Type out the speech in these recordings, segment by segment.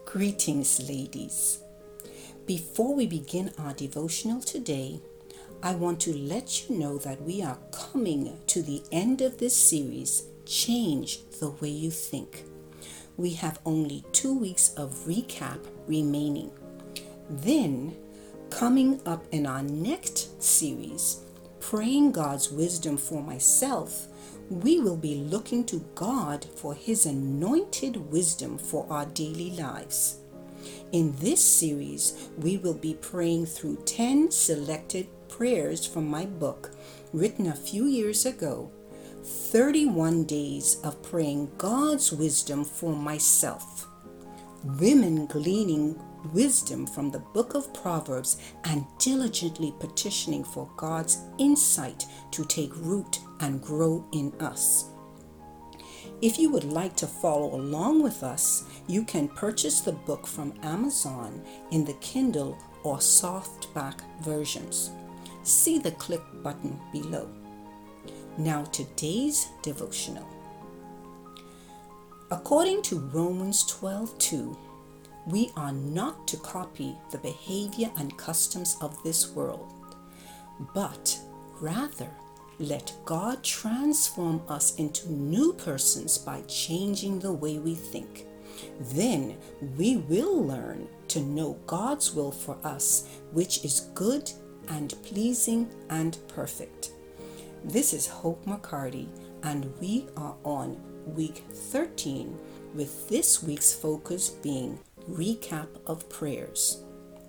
Greetings, ladies. Before we begin our devotional today, I want to let you know that we are coming to the end of this series, Change the Way You Think. We have only 2 weeks of recap remaining. Then, coming up in our next series, Praying God's Wisdom for Myself, we will be looking to God for His anointed wisdom for our daily lives. In this series, we will be praying through 10 selected prayers from my book, written a few years ago, 31 Days of Praying God's Wisdom for Myself. Women gleaning wisdom from the book of Proverbs and diligently petitioning for God's insight to take root and grow in us. If you would like to follow along with us, you can purchase the book from Amazon in the Kindle or softback versions. See the click button below. Now today's devotional. According to Romans 12:2, we are not to copy the behavior and customs of this world, but rather let God transform us into new persons by changing the way we think. Then we will learn to know God's will for us, which is good and pleasing and perfect. This is Hope McCarty, and we are on week 13, with this week's focus being recap of prayers.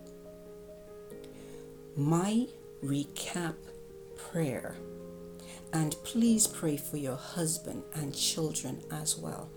My recap prayer. And please pray for your husband and children as well.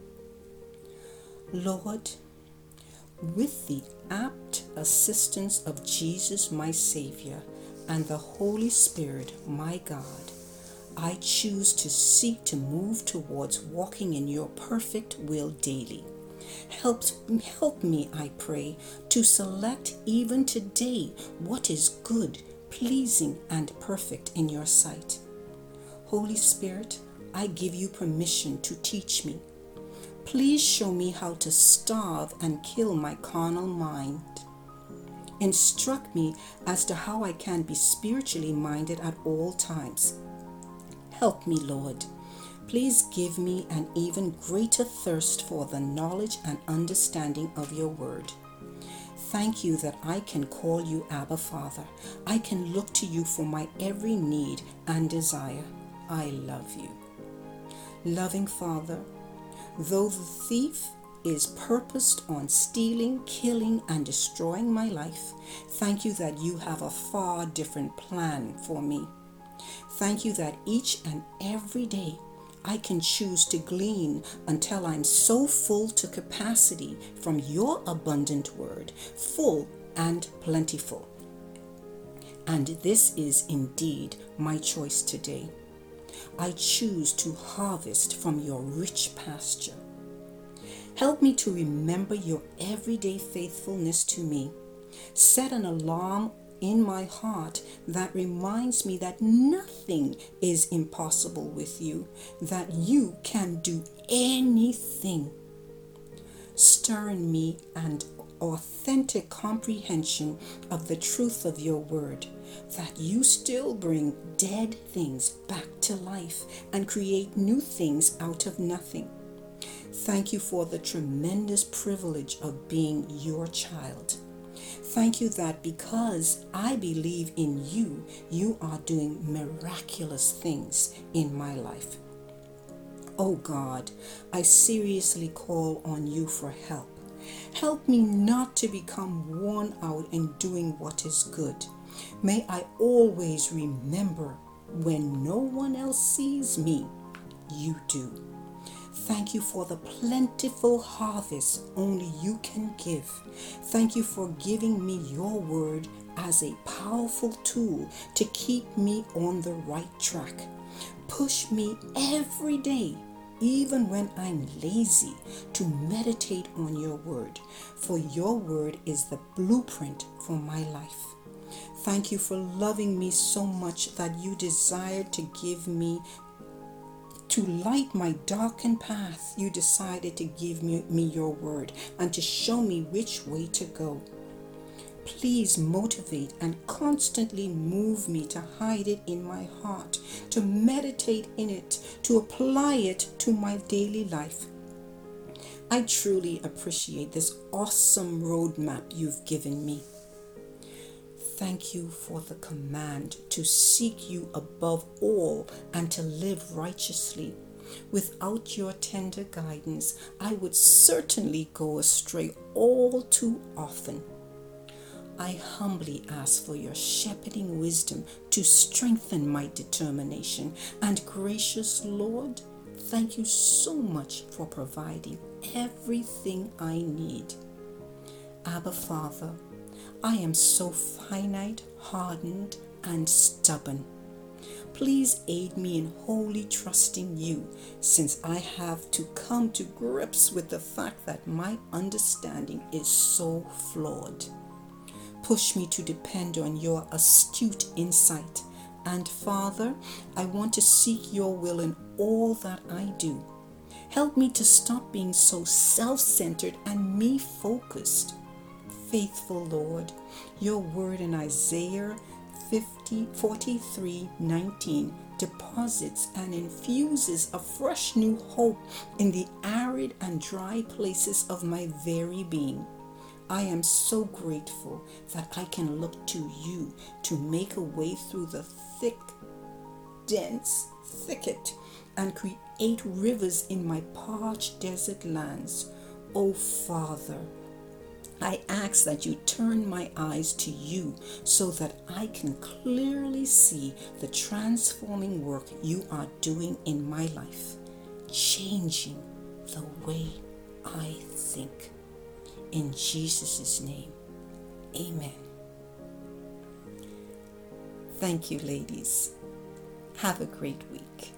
Lord, with the apt assistance of Jesus, my Savior, and the Holy Spirit, my God, I choose to seek to move towards walking in your perfect will daily. Help me, I pray, to select even today what is good, pleasing, and perfect in your sight. Holy Spirit, I give you permission to teach me. Please show me how to starve and kill my carnal mind. Instruct me as to how I can be spiritually minded at all times. Help me, Lord. Please give me an even greater thirst for the knowledge and understanding of your word. Thank you that I can call you Abba Father. I can look to you for my every need and desire. I love you. Loving Father, though the thief is purposed on stealing, killing, and destroying my life, thank you that you have a far different plan for me. Thank you that each and every day I can choose to glean until I'm so full to capacity from your abundant word, full and plentiful. And this is indeed my choice today. I choose to harvest from your rich pasture. Help me to remember your everyday faithfulness to me. Set an alarm in my heart that reminds me that nothing is impossible with you, that you can do anything. Stir in me an authentic comprehension of the truth of your word, that you still bring dead things back to life and create new things out of nothing. Thank you for the tremendous privilege of being your child. Thank you that because I believe in you, you are doing miraculous things in my life. Oh God, I seriously call on you for help. Help me not to become worn out in doing what is good. May I always remember, when no one else sees me, you do. Thank you for the plentiful harvest only you can give. Thank you for giving me your word as a powerful tool to keep me on the right track. Push me every day, even when I'm lazy, to meditate on your word, for your word is the blueprint for my life. Thank you for loving me so much that you desired to give me To light my darkened path, you decided to give me your word and to show me which way to go. Please motivate and constantly move me to hide it in my heart, to meditate in it, to apply it to my daily life. I truly appreciate this awesome roadmap you've given me. Thank you for the command to seek you above all and to live righteously. Without your tender guidance, I would certainly go astray all too often. I humbly ask for your shepherding wisdom to strengthen my determination. And gracious Lord, thank you so much for providing everything I need. Abba Father, I am so finite, hardened, and stubborn. Please aid me in wholly trusting you, since I have to come to grips with the fact that my understanding is so flawed. Push me to depend on your astute insight. And Father, I want to seek your will in all that I do. Help me to stop being so self-centered and me-focused. Faithful Lord, your word in Isaiah 43:19 deposits and infuses a fresh new hope in the arid and dry places of my very being. I am so grateful that I can look to you to make a way through the thick, dense thicket and create rivers in my parched desert lands. Oh Father, I ask that you turn my eyes to you so that I can clearly see the transforming work you are doing in my life, changing the way I think. In Jesus' name, amen. Thank you, ladies. Have a great week.